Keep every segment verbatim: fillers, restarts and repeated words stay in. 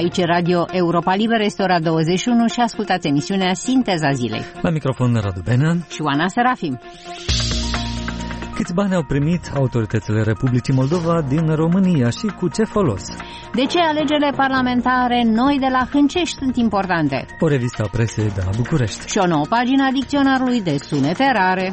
Aici Radio Europa Liberă, este ora douăzeci și unu și ascultați emisiunea Sinteza Zilei. La microfon Radu Benea și Oana Serafim. Câți bani au primit autoritățile Republicii Moldova din România și cu ce folos? De ce alegerile parlamentare noi de la Hâncești sunt importante? O revistă a presei de la București. Și o nouă pagină a dicționarului de sunete rare.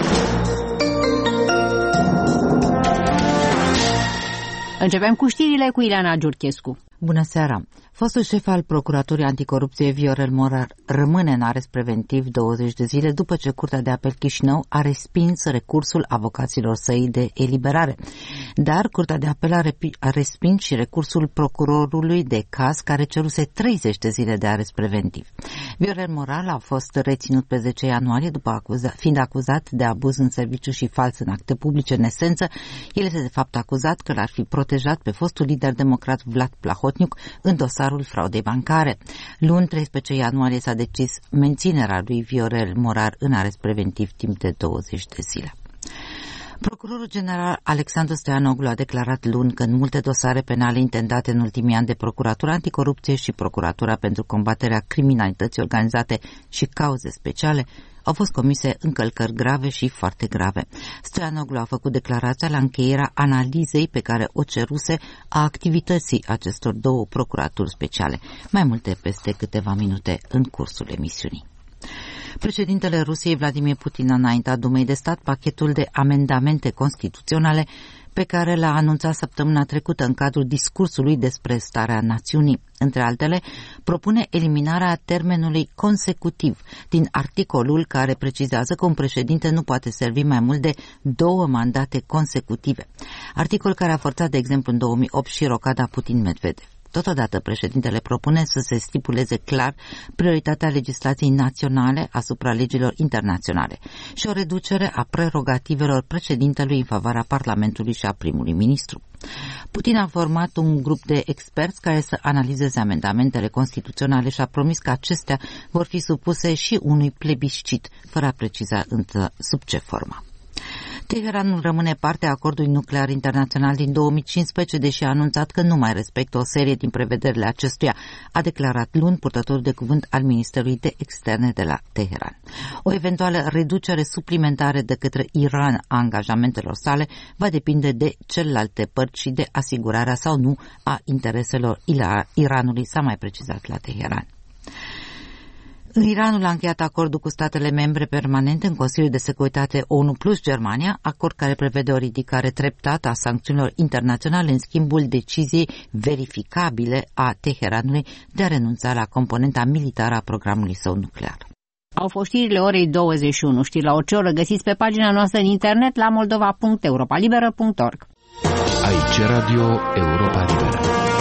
Începem cu știrile cu Ileana Giurchescu. Bună seara! Fostul șef al Procuraturii Anticorupție, Viorel Morar, rămâne în arest preventiv douăzeci de zile după ce Curtea de Apel Chișinău a respins recursul avocaților săi de eliberare. Dar Curtea de Apel a, repi- a respins și recursul procurorului de caz care ceruse treizeci de zile de arest preventiv. Viorel Morar a fost reținut pe zece ianuarie după acuza- fiind acuzat de abuz în serviciu și fals în acte publice. În esență, el este de fapt acuzat că l-ar fi protejat pe fostul lider democrat Vlad Plahotniuc în dosarul fraudei bancare. Luni, treisprezece ianuarie, s-a decis menținerea lui Viorel Morar în arest preventiv timp de douăzeci de zile. Procurorul general Alexandru Stoianoglu a declarat luni că în multe dosare penale intentate în ultimii ani de Procuratura Anticorupție și Procuratura pentru combaterea criminalității organizate și cauze speciale au fost comise încălcări grave și foarte grave. Stoianoglu a făcut declarația la încheierea analizei pe care o ceruse a activității acestor două procuraturi speciale. Mai multe peste câteva minute în cursul emisiunii. Președintele Rusiei Vladimir Putin a înaintat Dumei de Stat pachetul de amendamente constituționale pe care l-a anunțat săptămâna trecută în cadrul discursului despre starea națiunii. Între altele, propune eliminarea termenului consecutiv din articolul care precizează că un președinte nu poate servi mai mult de două mandate consecutive. Articol care a forțat, de exemplu, în două mii opt și rocada Putin-Medvedev. Totodată, președintele propune să se stipuleze clar prioritatea legislației naționale asupra legilor internaționale și o reducere a prerogativelor președintelui în favoarea Parlamentului și a primului ministru. Putin a format un grup de experți care să analizeze amendamentele constituționale și a promis că acestea vor fi supuse și unui plebiscit, fără a preciza însă sub ce formă. Teheranul rămâne parte a acordului nuclear internațional din două mii cincisprezece, deși a anunțat că nu mai respectă o serie din prevederile acestuia, a declarat luni purtătorul de cuvânt al Ministerului de Externe de la Teheran. O eventuală reducere suplimentară de către Iran a angajamentelor sale va depinde de celelalte părți și de asigurarea sau nu a intereselor Iranului, s-a mai precizat la Teheran. Iranul a încheiat acordul cu statele membre permanente în Consiliul de Securitate ONU plus Germania, acord care prevede o ridicare treptată a sancțiunilor internaționale în schimbul deciziei verificabile a Teheranului de a renunța la componenta militară a programului său nuclear. Au fost știrile orei douăzeci și unu. Știri la orice oră găsiți pe pagina noastră în internet la moldova punct europa liberă punct org. Aici Radio Europa Liberă.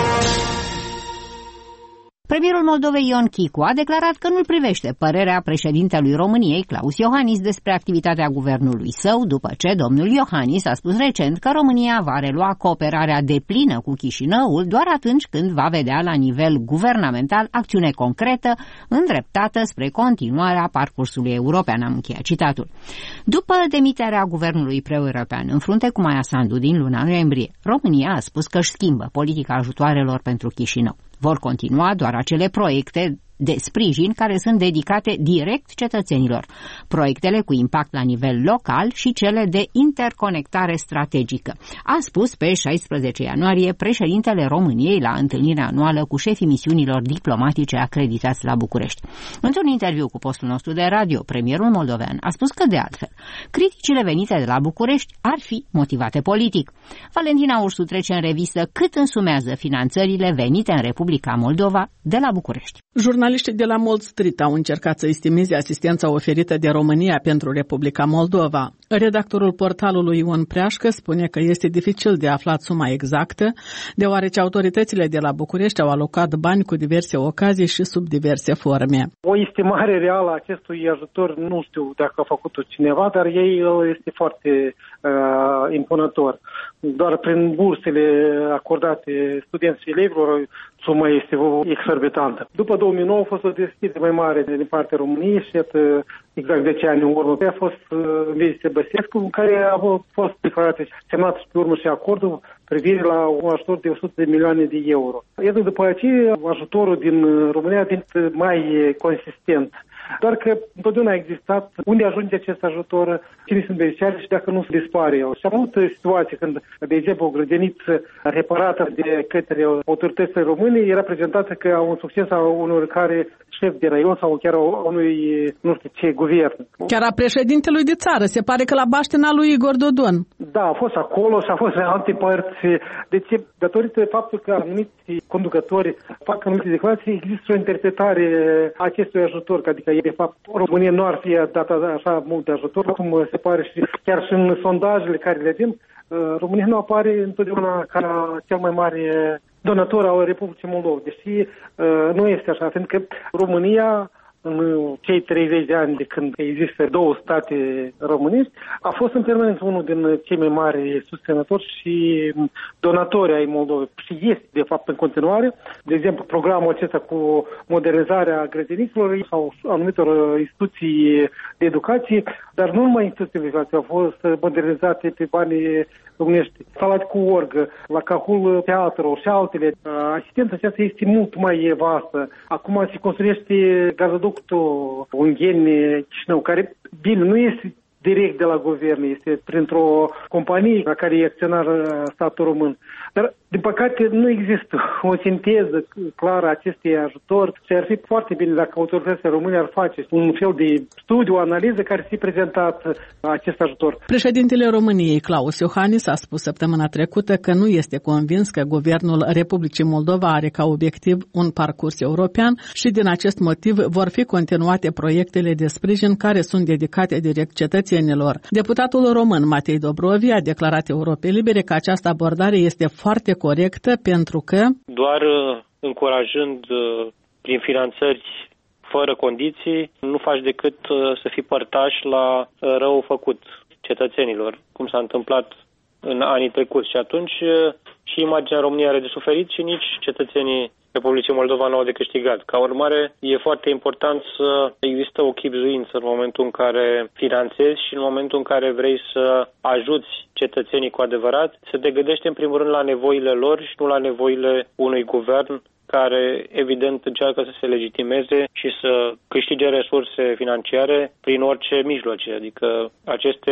Premierul Moldovei Ion Chicu a declarat că nu-l privește părerea președintelui României, Klaus Iohannis, despre activitatea guvernului său, după ce domnul Iohannis a spus recent că România va relua cooperarea deplină cu Chișinăul doar atunci când va vedea la nivel guvernamental acțiune concretă îndreptată spre continuarea parcursului european, am încheiat citatul. După demiterea guvernului pro-european în frunte cu Maia Sandu din luna noiembrie, România a spus că își schimbă politica ajutoarelor pentru Chișinău. Vor continua doar acele proiecte de sprijin care sunt dedicate direct cetățenilor, proiectele cu impact la nivel local și cele de interconectare strategică, a spus pe șaisprezece ianuarie președintele României la întâlnirea anuală cu șefii misiunilor diplomatice acreditați la București. Într-un interviu cu postul nostru de radio, premierul moldovean a spus că, de altfel, criticile venite de la București ar fi motivate politic. Valentina Ursu trece în revistă cât însumează finanțările venite în Republica Moldova de la București. Jurnaliștii de la Mold Street au încercat să estimeze asistența oferită de România pentru Republica Moldova. Redactorul portalului Ion Preașcă spune că este dificil de aflat suma exactă, deoarece autoritățile de la București au alocat bani cu diverse ocazii și sub diverse forme. O estimare reală a acestui ajutor nu știu dacă a făcut-o cineva, dar ei este foarte uh, impunător. Doar prin bursele acordate studenți și elevilor, suma este exorbitantă. După două mii nouă a fost o deschidere mai mare din partea României și exact zece ani în urmă a fost în vizite Băsescu, în care a fost declarat și semnat și pe urmă și acordul privire la un ajutor de o sută de milioane de euro. Iată, după aceea, ajutorul din România a devenit mai consistent. Doar că întotdeauna a existat unde ajunge acest ajutor, cine sunt beneficiari și dacă nu se dispare el. Și am avut situații când, de exemplu, o grădiniță reparată de către autoritățile române era prezentată ca un succes a unui care șef de raion sau chiar a unui, nu știu ce, guvern. Chiar a președintelui de țară. Se pare că la baștina lui Igor Dodon. Da, a fost acolo și a fost în alte părți. Deci, datorită faptul că anumiți conducători fac anumite declarații, există o interpretare a acestui ajutor, adică de fapt România nu ar fi dat așa mult de ajutor, cum se pare și chiar și în sondajele care le avem, România nu apare întotdeauna ca cel mai mare donator al Republicii Moldova. Deși nu este așa, pentru că România, în cei treizeci de ani de când există două state românești, a fost în permanență unul din cei mai mari susținători și donatori ai Moldovei. Și este, de fapt, în continuare. De exemplu, programul acesta cu modernizarea grădiniților sau anumitor instituții de educație, dar nu numai instituții de educație, au fost modernizate pe banii românești. Salat cu orgă, la Cahul Teatru și altele. Asistența aceasta este mult mai vastă. Acum se construiește gazoductul Ungheni-Chișinău, care, bine, nu este direct de la guvern, este printr-o companie la care e acționar statul român. Dar, din păcate, nu există o sinteză clară a acestui ajutor și ar fi foarte bine dacă autoritățile române ar face un fel de studiu, o analiză care să-i prezentat acest ajutor. Președintele României, Klaus Iohannis, a spus săptămâna trecută că nu este convins că guvernul Republicii Moldova are ca obiectiv un parcurs european și din acest motiv vor fi continuate proiectele de sprijin care sunt dedicate direct cetățenilor. Deputatul român Matei Dobrovi a declarat Europei Libere că această abordare este foarte corectă pentru că doar încurajând prin finanțări fără condiții, nu faci decât să fii părtaș la rău făcut cetățenilor, cum s-a întâmplat în anii trecuți. Și atunci și imaginea României are de suferit și nici cetățenii Republicii Moldova nu au de câștigat. Ca urmare, e foarte important să există o chibzuință în momentul în care finanțezi și în momentul în care vrei să ajuți cetățenii cu adevărat, să te gândești în primul rând la nevoile lor și nu la nevoile unui guvern care, evident, încearcă să se legitimeze și să câștige resurse financiare prin orice mijloace. Adică aceste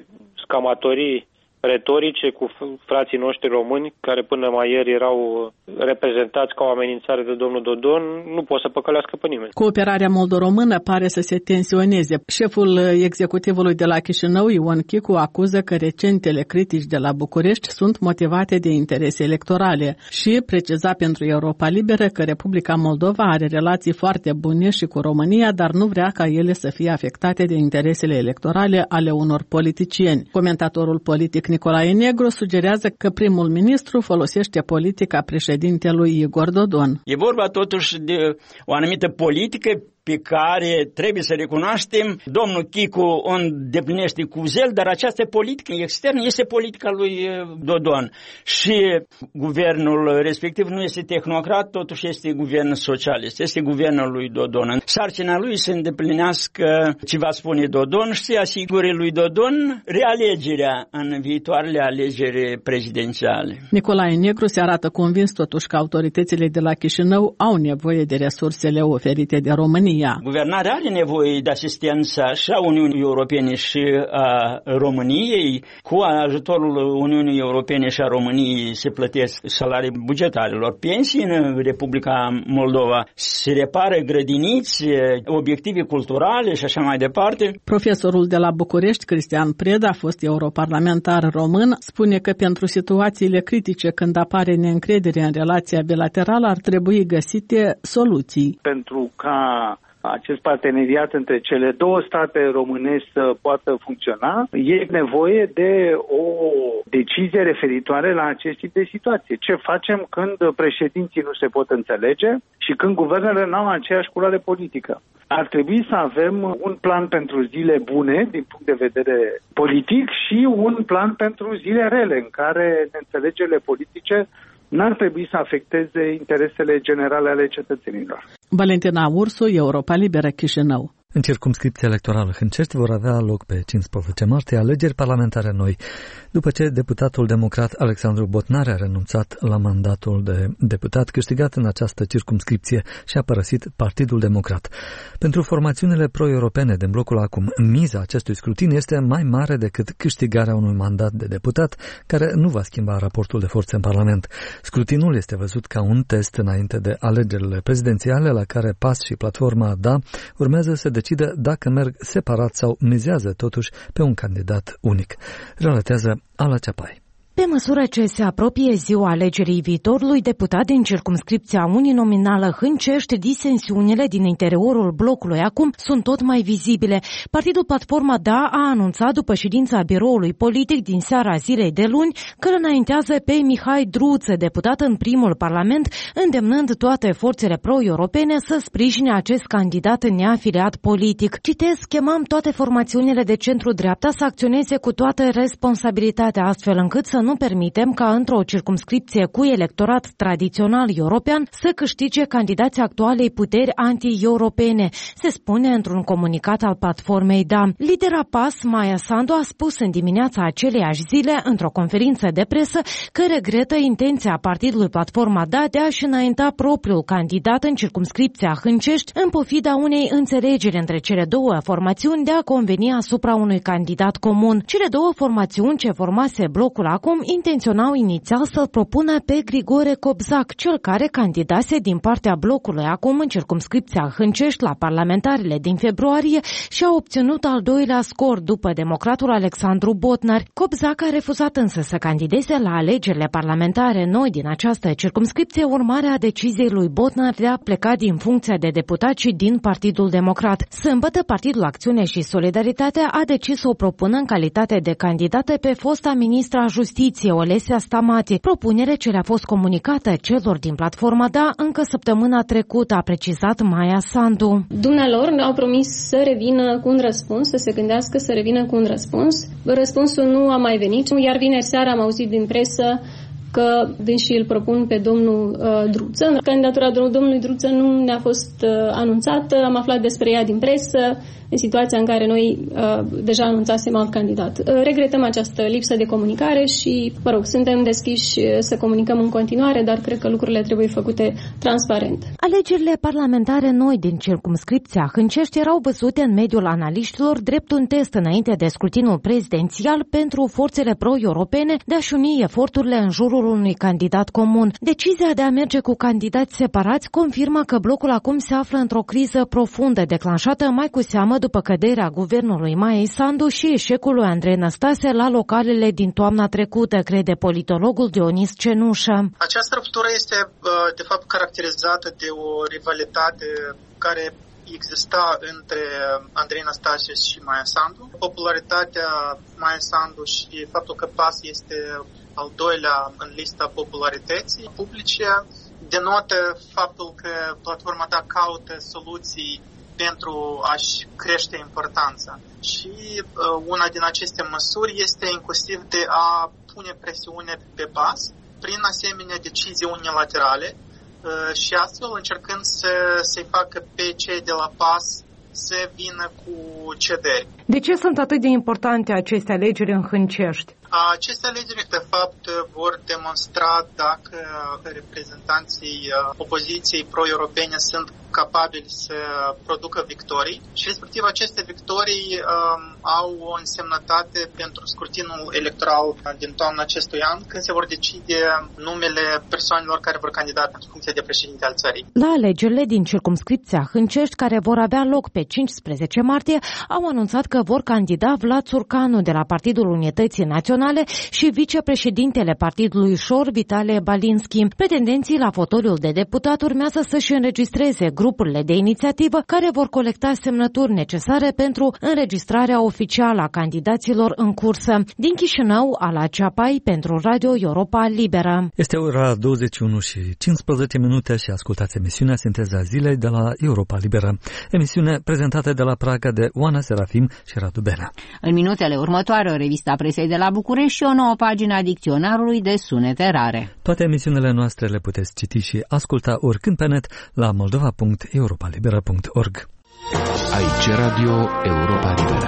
scamatorii retorice cu frații noștri români, care până mai ieri erau reprezentați ca o amenințare de domnul Dodon, nu pot să păcălească pe nimeni. Cooperarea moldo-română pare să se tensioneze. Șeful executivului de la Chișinău, Ion Chicu, acuză că recentele critici de la București sunt motivate de interese electorale și preciza pentru Europa Liberă că Republica Moldova are relații foarte bune și cu România, dar nu vrea ca ele să fie afectate de interesele electorale ale unor politicieni. Comentatorul politic Nicolae Negru sugerează că primul ministru folosește politica președintelui Igor Dodon. E vorba totuși de o anumită politică pe care trebuie să recunoaștem, domnul Chicu o îndeplinește cu zel, dar această politică externă este politica lui Dodon. Și guvernul respectiv nu este tehnocrat, totuși este guvern socialist, este guvernul lui Dodon. Sarcina lui să îndeplinească ce va spune Dodon și să asigure lui Dodon realegerea în viitoarele alegeri prezidențiale. Nicolae Negru se arată convins totuși că autoritățile de la Chișinău au nevoie de resursele oferite de România. Guvernarea are nevoie de asistența și a Uniunii Europene și a României. Cu ajutorul Uniunii Europene și a României se plătesc salarii bugetarilor, pensii în Republica Moldova, se repară grădiniți, obiective culturale și așa mai departe. Profesorul de la București, Cristian Preda, fost europarlamentar român, spune că pentru situațiile critice când apare neîncredere în relația bilaterală ar trebui găsite soluții. Pentru ca acest parteneriat între cele două state românești să poată funcționa, e nevoie de o decizie referitoare la acest tip de situație. Ce facem când președinții nu se pot înțelege și când guvernele n-au aceeași culoare politică? Ar trebui să avem un plan pentru zile bune din punct de vedere politic și un plan pentru zile rele în care neînțelegerile politice n-ar trebui să afecteze interesele generale ale cetățenilor. Valentina Ursu, Europa Liberă, Chișinău. În circumscripția electorală Hâncești vor avea loc pe cincisprezece martie alegeri parlamentare noi, după ce deputatul democrat Alexandru Botnare a renunțat la mandatul de deputat câștigat în această circumscripție și a părăsit Partidul Democrat. Pentru formațiunile pro-europene din blocul acum, miza acestui scrutin este mai mare decât câștigarea unui mandat de deputat, care nu va schimba raportul de forțe în Parlament. Scrutinul este văzut ca un test înainte de alegerile prezidențiale, la care P A S și platforma D A urmează să decide dacă merg separat sau mizează totuși pe un candidat unic. Relatează Ala Ceapai. Pe măsură ce se apropie ziua alegerii viitorului deputat din circumscripția uninominală Hâncești, disensiunile din interiorul blocului acum sunt tot mai vizibile. Partidul Platforma D A a anunțat după ședința biroului politic din seara zilei de luni că îl înaintează pe Mihai Druță, deputat în primul parlament, îndemnând toate forțele pro-europene să sprijine acest candidat neafiliat politic. Citez, chemam toate formațiunile de centru-dreapta să acționeze cu toată responsabilitatea, astfel încât să nu permitem ca într-o circumscripție cu electorat tradițional european să câștige candidații actualei puteri anti-europene, se spune într-un comunicat al platformei D A. Lidera P A S, Maia Sandu, a spus în dimineața aceleiași zile, într-o conferință de presă, că regretă intenția partidului Platforma D A de a-și înainta propriul candidat în circumscripția Hâncești, în pofida unei înțelegeri între cele două formațiuni de a conveni asupra unui candidat comun. Cele două formațiuni ce formase blocul acum intenționau inițial să-l propună pe Grigore Cobzac, cel care candidase din partea blocului acum în circumscripția Hâncești la parlamentarele din februarie și a obținut al doilea scor după democratul Alexandru Botnar. Cobzac a refuzat însă să candideze la alegerile parlamentare noi din această circumscripție, urmare a deciziei lui Botnar de a pleca din funcția de deputat și din Partidul Democrat. Sâmbătă, Partidul Acțiune și Solidaritate a decis să o propună în calitate de candidată pe fosta ministra Justiție, Olesia Stamati, propunere ce le-a fost comunicată celor din platforma D A încă săptămâna trecută, a precizat Maia Sandu. Dumnealor au promis să revină cu un răspuns, să se gândească să revină cu un răspuns. Răspunsul nu a mai venit, iar vineri seara am auzit din presă că dânsi îl propun pe domnul uh, Druță. Candidatura domnului Druță nu ne-a fost uh, anunțată, am aflat despre ea din presă, în situația în care noi uh, deja anunțasem alt candidat. Uh, regretăm această lipsă de comunicare și, mă rog, suntem deschiși să comunicăm în continuare, dar cred că lucrurile trebuie făcute transparent. Alegerile parlamentare noi din circumscripția Hâncești erau văzute în mediul analiștilor drept un test înainte de scrutinul prezidențial pentru forțele pro-europene de a-și uni eforturile în jurul unui candidat comun. Decizia de a merge cu candidați separați confirmă că blocul acum se află într-o criză profundă, declanșată mai cu seamă după căderea guvernului Maiei Sandu și eșecul lui Andrei Năstase la localele din toamna trecută, crede politologul Dionis Cenușă. Această ruptură este, de fapt, caracterizată de o rivalitate care exista între Andrei Năstase și Maia Sandu. Popularitatea Maia Sandu și faptul că P A S este al doilea în lista popularității publice denotă faptul că platforma ta caută soluții pentru a-și crește importanța. Și uh, una din aceste măsuri este inclusiv de a pune presiune pe P A S prin asemenea decizii unilaterale uh, și astfel încercând să se facă pe cei de la P A S să vină cu cederi. De ce sunt atât de importante aceste alegeri în Hâncești? Aceste alegeri, de fapt, vor demonstra dacă reprezentanții opoziției pro-europene sunt capabili să producă victorii și, respectiv, aceste victorii um, au o însemnătate pentru scrutinul electoral din toamna acestui an, când se vor decide numele persoanelor care vor candida pentru funcția de președinte al țării. La alegerile din circumscripția Hâncești, care vor avea loc pe cincisprezece martie, au anunțat că vor candida Vlad Țurcanu de la Partidul Unității Naționale Naționale și vicepreședintele partidului Șor, Vitalie Balinski. Pretendenții la fotoliul de deputat urmează să-și înregistreze grupurile de inițiativă care vor colecta semnături necesare pentru înregistrarea oficială a candidaților în cursă. Din Chișinău, Ala Ceapai pentru Radio Europa Liberă. Este ora douăzeci și unu și cincisprezece minute și ascultați emisiunea Sinteza Zilei de la Europa Liberă. Emisiune prezentată de la Praga de Oana Serafim și Radu Benea. În minutele următoare, o revista presei de la București și o nouă pagină a dicționarului de sunete rare. Toate emisiunile noastre le puteți citi și asculta oricând pe net la moldova punct europa liberă punct org. Aici Radio Europa Liberă.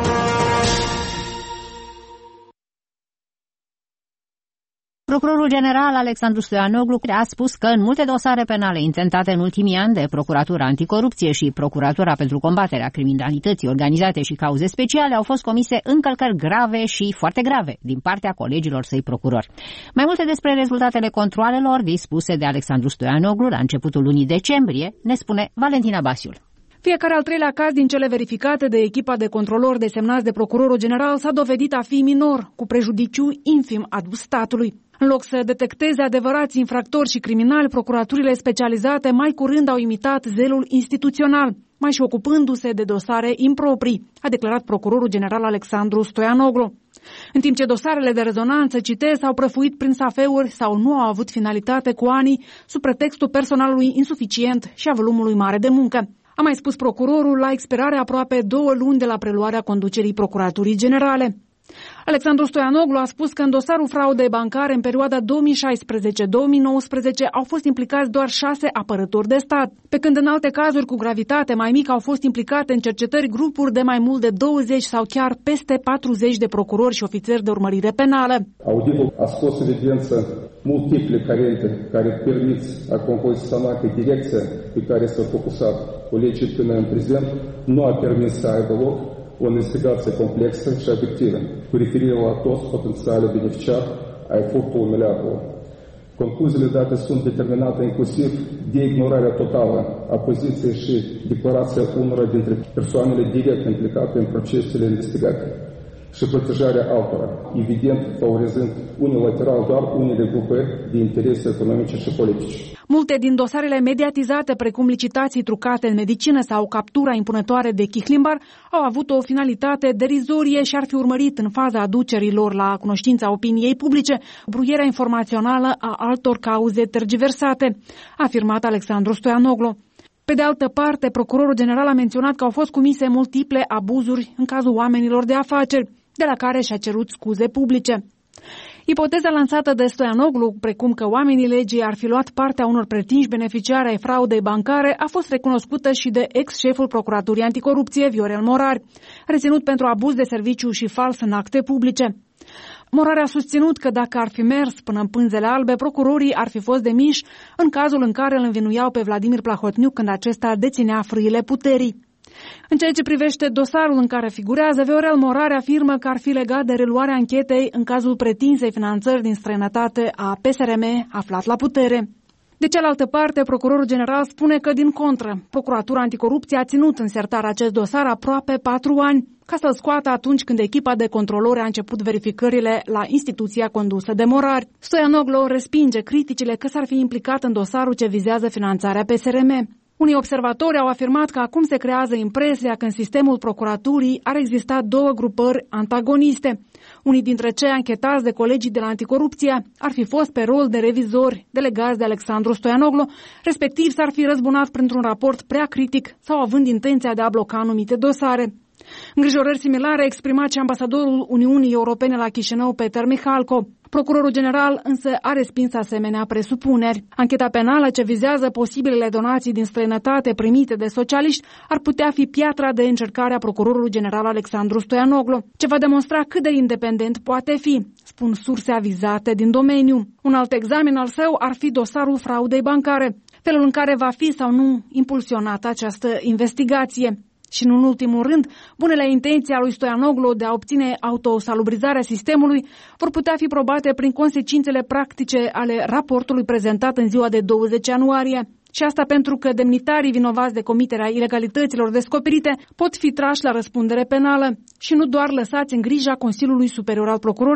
Procurorul general Alexandru Stoianoglu a spus că în multe dosare penale intentate în ultimii ani de Procuratura Anticorupție și Procuratura pentru combaterea criminalității organizate și cauze speciale au fost comise încălcări grave și foarte grave din partea colegilor săi procurori. Mai multe despre rezultatele controalelor dispuse de Alexandru Stoianoglu la începutul lunii decembrie ne spune Valentina Basiul. Fiecare al treilea caz din cele verificate de echipa de controlori desemnați de procurorul general s-a dovedit a fi minor, cu prejudiciu infim adus statului. În loc să detecteze adevărați infractori și criminali, procuraturile specializate mai curând au imitat zelul instituțional, mai și ocupându-se de dosare improprii, a declarat procurorul general Alexandru Stoianoglu. În timp ce dosarele de rezonanță, citez, s-au prăfuit prin safeuri sau nu au avut finalitate cu ani, sub pretextul personalului insuficient și a volumului mare de muncă. A mai spus procurorul la expirarea aproape două luni de la preluarea conducerii Procuraturii Generale. Alexandru Stoianoglu a spus că în dosarul fraudei bancare în perioada două mii șaisprezece două mii nouăsprezece au fost implicați doar șase apărători de stat, pe când în alte cazuri cu gravitate mai mică au fost implicate în cercetări grupuri de mai mult de douăzeci sau chiar peste patruzeci de procurori și ofițeri de urmărire penală. Auditul a scos evidență multiple carente care permit a compoziționa că direcția pe care s-a focusat colegii până în prezent nu a permis să aibă loc o investigație complexă și obiectivă, cu referire la toți potențialii beneficiari ai furtului miliardului. Concluziile date sunt determinate inclusiv de ignorarea totală a poziției și declarația unora dintre persoanele direct implicate în procesele investigate și protejarea altora, evident favorizând unilateral doar unele grupări de interese economice și politice. Multe din dosarele mediatizate, precum licitații trucate în medicină sau captura impunătoare de chihlimbar, au avut o finalitate derizorie și ar fi urmărit în faza aducerilor la cunoștința opiniei publice bruierea informațională a altor cauze tergiversate, a afirmat Alexandru Stoianoglu. Pe de altă parte, procurorul general a menționat că au fost comise multiple abuzuri în cazul oamenilor de afaceri, de la care și-a cerut scuze publice. Ipoteza lansată de Stoianoglu, precum că oamenii legii ar fi luat partea unor pretinși beneficiari ai fraudei bancare, a fost recunoscută și de ex-șeful Procuraturii Anticorupție, Viorel Morar, reținut pentru abuz de serviciu și fals în acte publice. Morar a susținut că dacă ar fi mers până în pânzele albe, procurorii ar fi fost demiși în cazul în care îl învinuiau pe Vladimir Plahotniuc când acesta deținea frâile puterii. În ceea ce privește dosarul în care figurează, Viorel Morar afirmă că ar fi legat de reluarea anchetei în cazul pretinsei finanțări din străinătate a P S R M aflat la putere. De cealaltă parte, procurorul general spune că, din contră, Procuratura Anticorupție a ținut în sertar acest dosar aproape patru ani, ca să-l scoată atunci când echipa de controlori a început verificările la instituția condusă de Morar. Stoianoglu respinge criticile că s-ar fi implicat în dosarul ce vizează finanțarea P S R M. Unii observatori au afirmat că acum se creează impresia că în sistemul procuraturii ar exista două grupări antagoniste. Unii dintre cei anchetați de colegii de la Anticorupție ar fi fost pe rol de revizori delegați de Alexandru Stoianoglu, respectiv s-ar fi răzbunat printr-un raport prea critic sau având intenția de a bloca anumite dosare. Îngrijorări similare a exprimat și ambasadorul Uniunii Europene la Chișinău, Peter Mihalko. Procurorul general însă a respins asemenea presupuneri. Ancheta penală ce vizează posibilele donații din străinătate primite de socialiști ar putea fi piatra de încercare a procurorului general Alexandru Stoianoglu, ce va demonstra cât de independent poate fi, spun surse avizate din domeniu. Un alt examen al său ar fi dosarul fraudei bancare, felul în care va fi sau nu impulsionată această investigație. Și, în ultimul rând, bunele intenții a lui Stoianoglu de a obține autosalubrizarea sistemului vor putea fi probate prin consecințele practice ale raportului prezentat în ziua de douăzeci ianuarie. Și asta pentru că demnitarii vinovați de comiterea ilegalităților descoperite pot fi trași la răspundere penală și nu doar lăsați în grija Consiliului Superior al Procurorilor,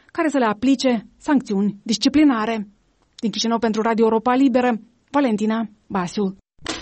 care să le aplice sancțiuni disciplinare. Din Chișinău pentru Radio Europa Liberă, Valentina Basiu.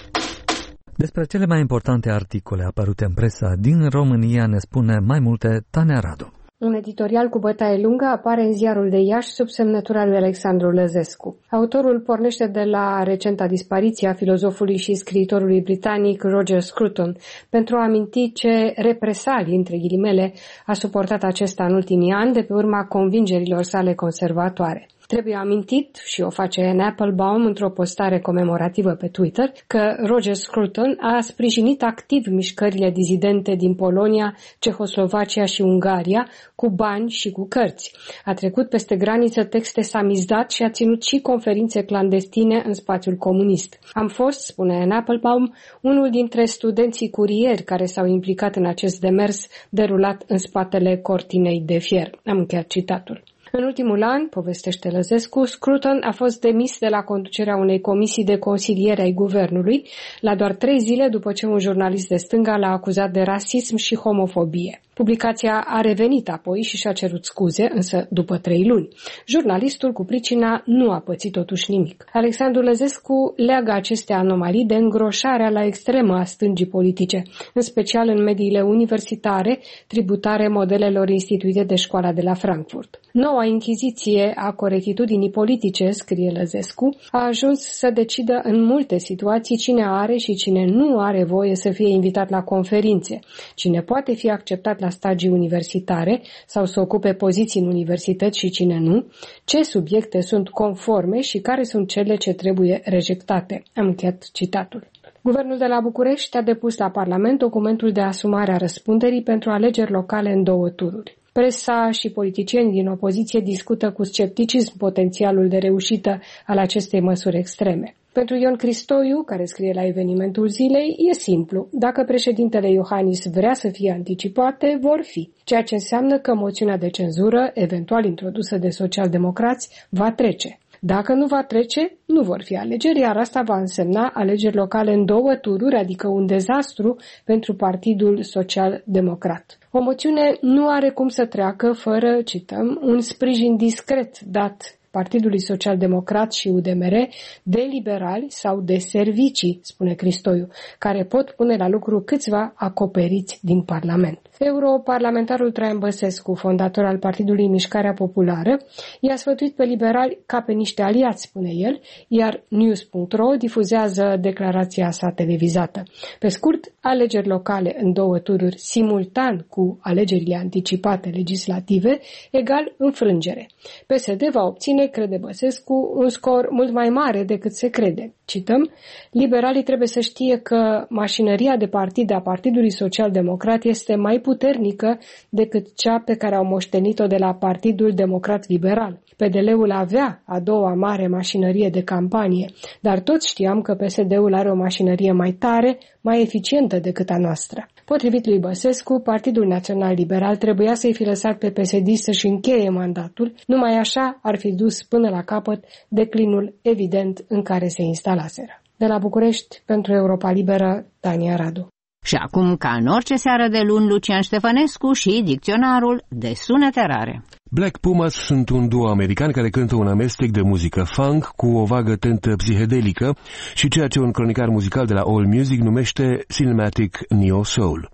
Despre cele mai importante articole apărute în presa din România ne spune mai multe Tania Radu. Un editorial cu bătaie lungă apare în ziarul de Iași sub semnătura lui Alexandru Lăzescu. Autorul pornește de la recenta dispariție a filozofului și scriitorului britanic Roger Scruton pentru a aminti ce represalii, între ghilimele, a suportat acesta în ultimii ani de pe urma convingerilor sale conservatoare. Trebuie amintit, și o face Anne Applebaum într-o postare comemorativă pe Twitter, că Roger Scruton a sprijinit activ mișcările dizidente din Polonia, Cehoslovacia și Ungaria cu bani și cu cărți. A trecut peste graniță texte samizdat și a ținut și conferințe clandestine în spațiul comunist. Am fost, spune Anne Applebaum, unul dintre studenții curieri care s-au implicat în acest demers derulat în spatele cortinei de fier. Am încheiat citatul. În ultimul an, povestește Lăzescu, Scruton a fost demis de la conducerea unei comisii de consiliere ai guvernului, la doar trei zile după ce un jurnalist de stânga l-a acuzat de rasism și homofobie. Publicația a revenit apoi și și-a cerut scuze, însă după trei luni. Jurnalistul cu pricina nu a pățit totuși nimic. Alexandru Lăzescu leagă aceste anomalii de îngroșarea la extremă a stângii politice, în special în mediile universitare, tributare modelelor instituite de școala de la Frankfurt. Noua inchiziție a corectitudinii politice, scrie Lăzescu, a ajuns să decidă în multe situații cine are și cine nu are voie să fie invitat la conferințe, cine poate fi acceptat la stagii universitare sau să ocupe poziții în universități și cine nu, ce subiecte sunt conforme și care sunt cele ce trebuie rejectate. Am încheiat citatul. Guvernul de la București a depus la Parlament documentul de asumare a răspunderii pentru alegeri locale în două tururi. Presa și politicieni din opoziție discută cu scepticism potențialul de reușită al acestei măsuri extreme. Pentru Ion Cristoiu, care scrie la evenimentul zilei, e simplu. Dacă președintele Iohannis vrea să fie anticipate, vor fi. Ceea ce înseamnă că moțiunea de cenzură, eventual introdusă de socialdemocrați, va trece. Dacă nu va trece, nu vor fi alegeri, iar asta va însemna alegeri locale în două tururi, adică un dezastru pentru Partidul Social-Democrat. O moțiune nu are cum să treacă fără, cităm, un sprijin discret dat Partidului Social-Democrat și U D M R de liberali sau de servicii, spune Cristoiu, care pot pune la lucru câțiva acoperiți din Parlament. Europarlamentarul Traian Băsescu, fondator al Partidului Mișcarea Populară, i-a sfătuit pe liberali ca pe niște aliați, spune el, iar news punct ro difuzează declarația sa televizată. Pe scurt, alegeri locale în două tururi simultan cu alegerile anticipate legislative egal înfrângere. P S D va obține, crede Băsescu, un scor mult mai mare decât se crede. Cităm, liberalii trebuie să știe că mașinăria de partid a Partidului Social-Democrat este mai puternică decât cea pe care au moștenit-o de la Partidul Democrat Liberal. P D L-ul avea a doua mare mașinărie de campanie, dar toți știam că P S D-ul are o mașinărie mai tare, mai eficientă decât a noastră. Potrivit lui Băsescu, Partidul Național Liberal trebuia să-i fi lăsat pe P S D să-și încheie mandatul, numai așa ar fi dus până la capăt declinul evident în care se instalaseră. De la București, pentru Europa Liberă, Tania Radu. Și acum, ca în orice seară de luni, Lucian Ștefănescu și dicționarul de sunete rare. Black Pumas sunt un duo american care cântă un amestec de muzică funk cu o vagă tentă psihedelică și ceea ce un cronicar muzical de la AllMusic numește Cinematic Neo Soul.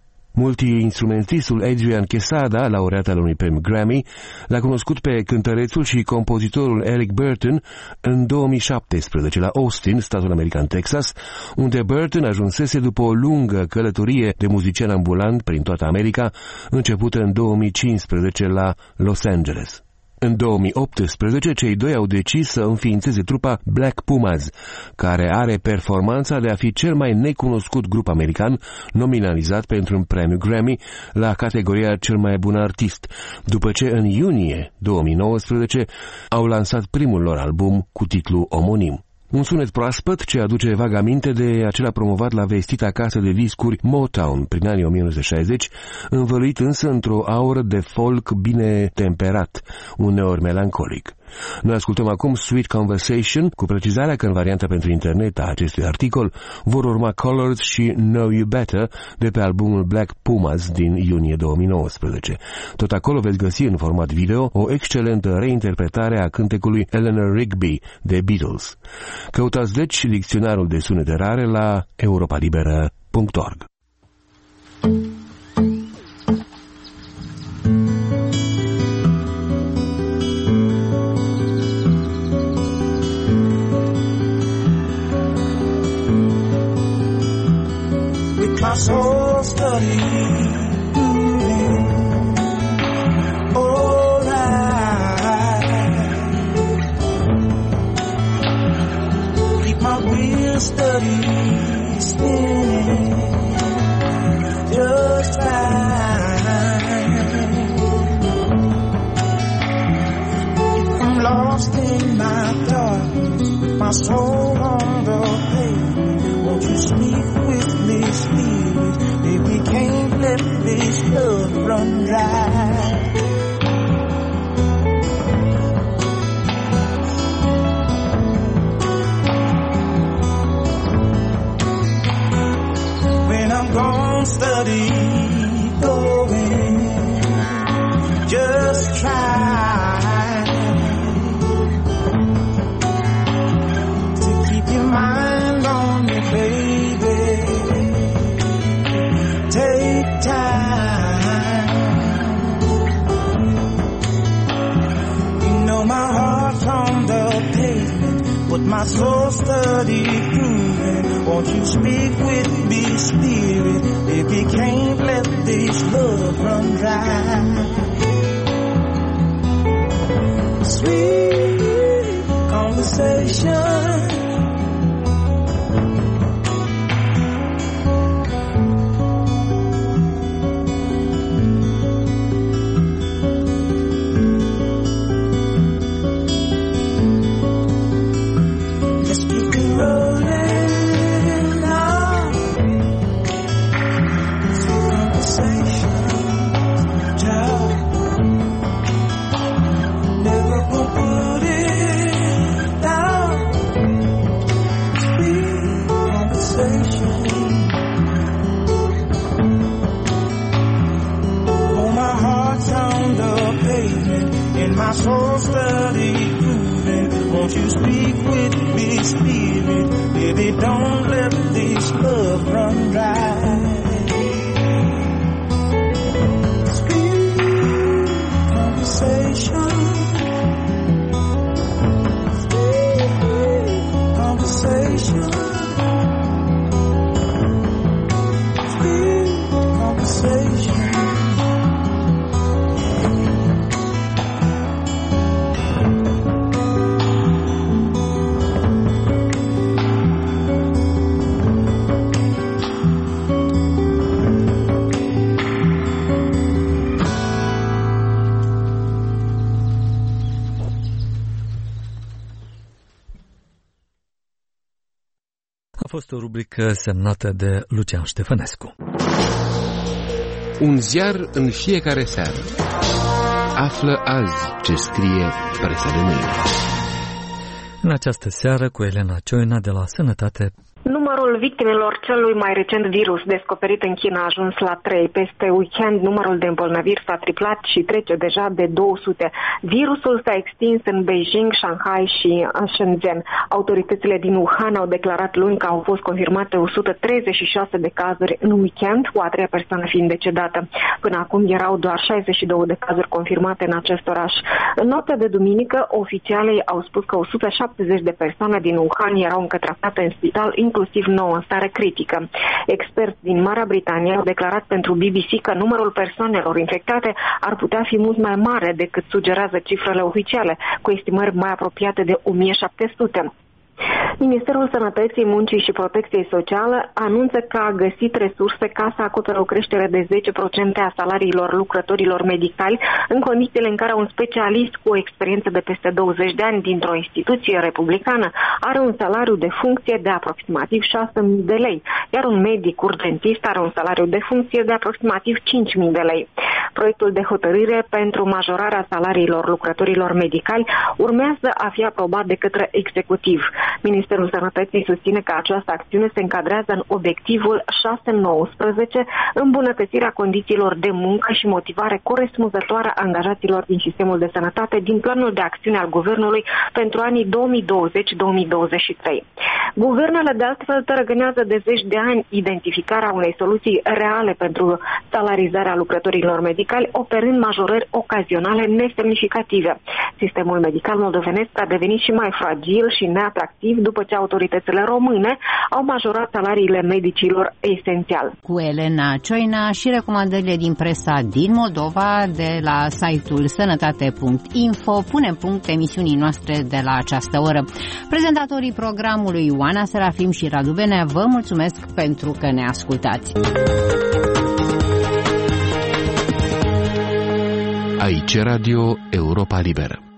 Multi-instrumentistul Adrian Quesada, laureat al unui premiu Grammy, l-a cunoscut pe cântărețul și compozitorul Eric Burton în două mii șaptesprezece la Austin, statul american Texas, unde Burton ajunsese după o lungă călătorie de muzician ambulant prin toată America, începută în două mii cincisprezece la Los Angeles. În două mii optsprezece, cei doi au decis să înființeze trupa Black Pumas, care are performanța de a fi cel mai necunoscut grup american nominalizat pentru un premiu Grammy la categoria cel mai bun artist, după ce în iunie două mii nouăsprezece au lansat primul lor album cu titlu omonim. Un sunet proaspăt ce aduce vag aminte de acela promovat la vestita casă de discuri Motown prin anii o mie nouă sute șaizeci, învăluit însă într-o aură de folk bine temperat, uneori melancolic. Noi ascultăm acum Sweet Conversation, cu precizarea că în varianta pentru internet a acestui articol vor urma Colors și Know You Better de pe albumul Black Pumas din iunie două mii nouăsprezece. Tot acolo veți găsi în format video o excelentă reinterpretare a cântecului Eleanor Rigby de Beatles. Căutați deci dicționarul de sunete rare la europa liberă punct org. My soul study all right. Keep my wheels steady spinning just fine. If I'm lost in my thoughts, my soul on the page, won't you speak with me, Spirit? Baby, can't let this love run dry. When I'm gone, steady going, just try to keep your mind on me, baby. Take time. You know my heart's on the pavement, but my soul steady grooving. Won't you speak with me, Spirit? Baby, can't let this love run dry. Sweet conversation. My soul steady grooving. Won't you speak with me, Spirit? Baby, don't let this love run dry. Sweet conversation. Sweet conversation. Sweet conversation. A fost o rubrică semnată de Lucian Ștefănescu. Un ziar în fiecare seară. Află azi ce scrie presa de mâine. În această seară cu Elena Cioina de la Sănătate. Numărul victimelor celui mai recent virus descoperit în China a ajuns la trei. Peste weekend, numărul de îmbolnăviri s-a triplat și trece deja de două sute. Virusul s-a extins în Beijing, Shanghai și în Shenzhen. Autoritățile din Wuhan au declarat luni că au fost confirmate o sută treizeci și șase de cazuri în weekend, cu a treia persoană fiind decedată. Până acum erau doar șaizeci și două de cazuri confirmate în acest oraș. În noaptea de duminică, oficialii au spus că o sută șaptezeci de persoane din Wuhan erau încă tratate în spital, inclusiv nouă în stare critică. Experți din Marea Britanie au declarat pentru B B C că numărul persoanelor infectate ar putea fi mult mai mare decât sugerează cifrele oficiale, cu estimări mai apropiate de o mie șapte sute. Ministerul Sănătății, Muncii și Protecției Sociale anunță că a găsit resurse ca să acopere o creștere de zece la sută a salariilor lucrătorilor medicali în condițiile în care un specialist cu o experiență de peste douăzeci de ani dintr-o instituție republicană are un salariu de funcție de aproximativ șase mii de lei, iar un medic urgentist are un salariu de funcție de aproximativ cinci mii de lei. Proiectul de hotărâre pentru majorarea salariilor lucrătorilor medicali urmează a fi aprobat de către executiv. Ministerul Sănătății susține că această acțiune se încadrează în obiectivul șase nouăsprezece, îmbunătățirea condițiilor de muncă și motivare corespunzătoare a angajaților din sistemul de sănătate din planul de acțiune al Guvernului pentru anii două mii douăzeci - două mii douăzeci și trei. Guvernele de altfel tărăgânează de zeci de ani identificarea unei soluții reale pentru salarizarea lucrătorilor medicali, operând majorări ocazionale nesemnificative. Sistemul medical moldovenesc a devenit și mai fragil și neatractiv după ce autoritățile române au majorat salariile medicilor esențial. Cu Elena Cioina și recomandările din presa din Moldova de la site-ul sănătate punct info punem punct emisiunii noastre de la această oră. Prezentatorii programului Ioana Serafim și Radu Benea vă mulțumesc pentru că ne ascultați. Aici Radio Europa Liberă.